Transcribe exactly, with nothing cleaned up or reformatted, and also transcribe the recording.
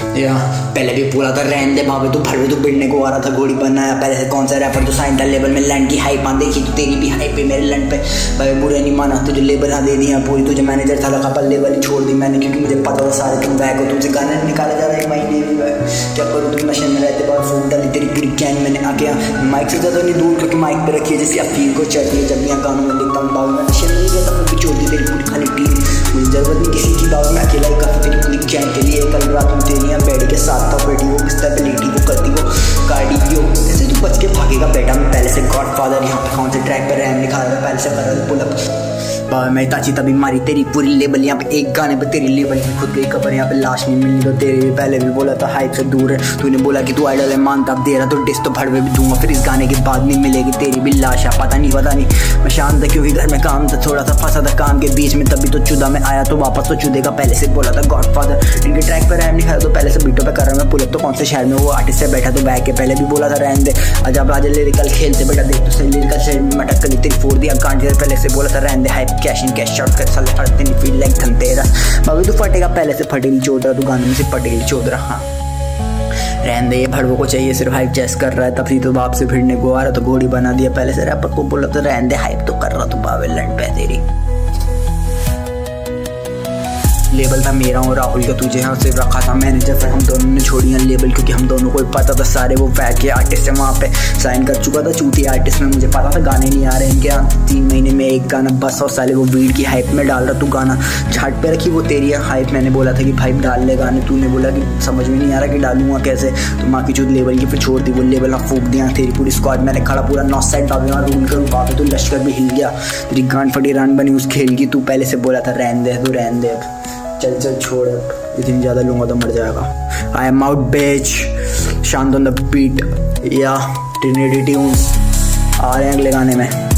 या पहले भी बोला था रहने दे भावे, तू भरवे तू बिड़ने को आ रहा था घोड़ी बनाया पहले से। कौन सा रैपर तो साइन था लेवल में लैंड की हाइप आन देखी, तो तेरी भी हाइप है मेरे लैंड पे भाई। बुरे नहीं माना तुझे लेबल हाँ दे दिया पूरी, तुझे मैनेजर था लगा पर लेवल ही छोड़ दी मैंने, क्योंकि मुझे पता था सारे तुम बैग हो, तुमसे गाने निकाले जा रहे एक महीने में क्या करूँ। तुम नशे में रहते बाद फूट डाली तेरी पूरी गैंग मैंने आके माइक से ज़्यादा नहीं दूर, क्योंकि माइक पे रखी है जैसे अफील को चढ़ती है। जब यहाँ गानों में देखता हूँ बाबू मैं नशे में नहीं रहता, फिर भी छोड़ दी तेरी पूरी खाली टीम। मुझे जरूरत नहीं किसी की बाबू, मैं अकेला ही काफ़ी तेरी पूरी गैंग के लिए। कल रात में तेरी यहाँ बैठ के साथ था बेटी, वो बिस्तर पे लेटी वो करती वो कार्डियो, ऐसे तू बच के भागेगा बेटा। मैं पहले से गॉड फादर यहाँ पे कौन से ट्रैक पर रैम लिखा रहा है, पहले से कर रहा पुल अप बाबा। मैं ताची तभी मारी तेरी पूरी लेबल यहाँ पे एक गाने पे तेरी लेबल की खुद गई खबर, यहाँ पे लाश नहीं मिलनी तो तेरे भी पहले भी बोला था हाइप से दूर है। तूने बोला कि तू आइडल है मानता, अब दे रहा तो डिस तो भड़वे भी दूंगा, फिर इस गाने के बाद नहीं मिलेगी तेरी भी लाश। पता नहीं पता नहीं मैं शांत था क्योंकि घर में काम था, थोड़ा सा फंसा था काम के बीच में, तभी तो चुदा में आया तो वापस तो चुदेगा। पहले से बोला था गॉड फादर इनके ट्रैक पर रैम नहीं खाया, तो पहले से बीटों पे कर रहा मैं पुल अप। तो कौन से शहर में वो आर्टिस्ट से बैठा तो बैग के पहले भी बोला था रहने दे, अजब आज लिरिकल खेलते बेटा देख तो सही लिरिकल से मटक कर तेरी फोड़ दिया कांड। पहले से बोला था रहने दे hype cash in cash shot साले हड़ते नहीं फील लाइक धनतेरस बाबू। तू फटेगा पहले से पटेल चौधरा, तू गाने में से पटेल चौधरा। हाँ रहने दे, ये भड़वों को चाहिए सिर्फ हाइप चेस कर रहा है, तब तो बाप से भिड़ने को आ रहा तो घोड़ी बना दिया। पहले से रैपर को बोला तो रहने दे हाइप तो कर रहा तू बावे लंड पे तेरी। लेबल था मेरा और राहुल का, तुझे यहाँ सिर्फ रखा था मैनेजर, फिर हम दोनों ने छोड़ी है लेबल क्योंकि हम दोनों को पता था सारे वो फैक के आर्टिस्ट है। वहाँ पे साइन कर चुका था चूती आर्टिस्ट में, मुझे पता था गाने नहीं आ रहे इनके यहाँ। तीन महीने में एक गाना बस, और साले वो वीड की हाइप में डाल रहा तू गाना, झाट पे रखी वो तेरी हाइप। मैंने बोला था कि भाई डाल ले गाने, तूने बोला कि समझ में नहीं आ रहा कि डालूंगा कैसे, तो माँ की चूत लेवल की फिर छोड़ दी वो लेवल फूक दिया तेरी पूरी स्क्वाड। मैंने खड़ा पूरा नौ साइड डाल रूल करूँ बाबू, तो लश्कर भी हिल गया तेरी गांड फटी रन बनी उस खेल की। तू पहले से बोला था रहने दे, तू रहने दे, चल चल छोड़, इतनी ज़्यादा लूँगा तो मर जाएगा। आई एम आउट बेच, शांत ऑन द बीट या ट्रिनिटी ट्यून्स आ रहे हैं अगले गाने में।